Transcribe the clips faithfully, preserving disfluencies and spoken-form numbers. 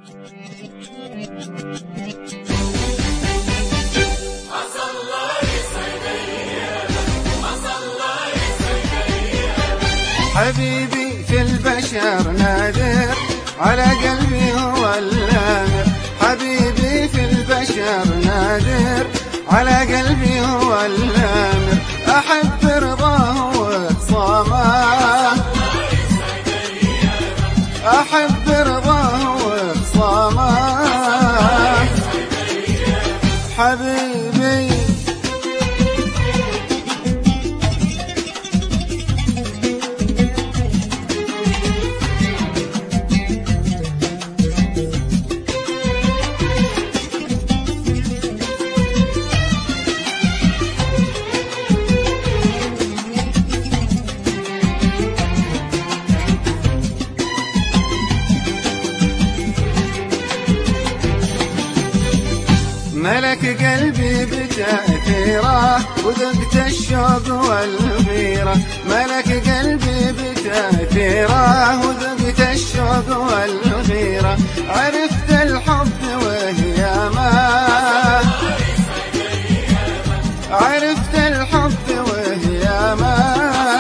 حبيبي في البشر نادر، على قلبي هو الآمر. حبيبي في البشر نادر، على قلبي هو الآمر. أحب رضاه وخصامه، أحب رضاه وخصامه. حبيبي ملك قلبي بتأثيره، وذقت الشوق والغيرة. ملك قلبي بتأثيره، وذقت الشوق والغيرة. عرفت الحب وهي ما، عرفت الحب وهي ما.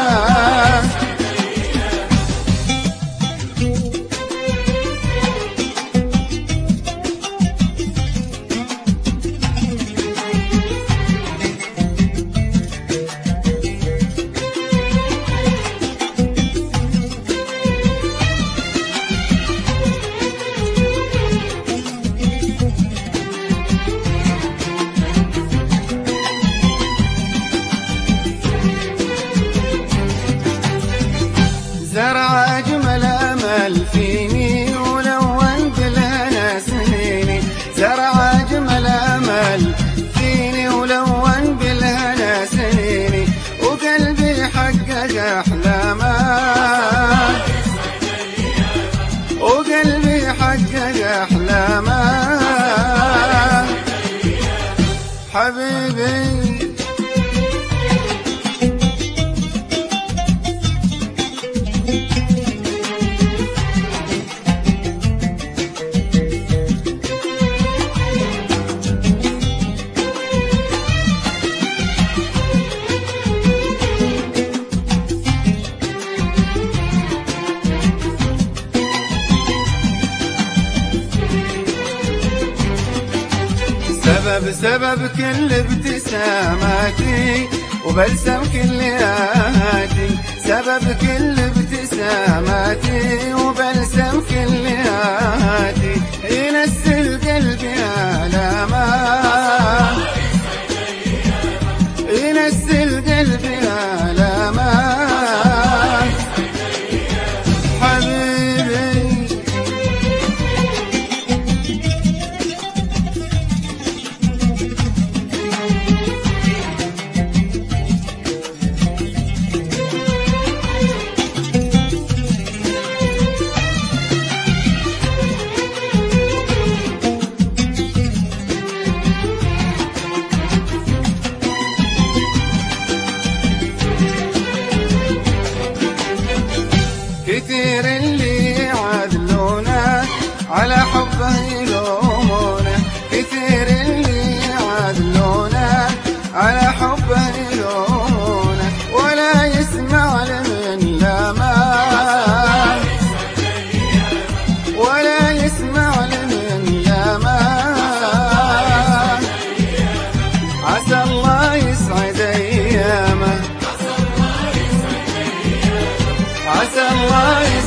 زرع أجمل أمل فيني، ولون بالهنا سنيني. زرع أجمل أمل فيني، ولون بالهنا سنيني. وقلبي حقق أحلامه، وقلبي حقق أحلامه. حبيبي سبب سبب كل ابتساماتي، وبلسم كل آهاتي. سبب كل ابتساماتي، وبلسم كل آهاتي. ينسل قلبي آلاما، ينسل قلبي آلاما. كثير اللي يعادلونه، على حبه يلومونه. كثير اللي يعادلونه، على حبه يلومونه. ولا يسمع لمن لامان، ولا يسمع لمن لامان. عسى الله يسعد أيامه، عسى الله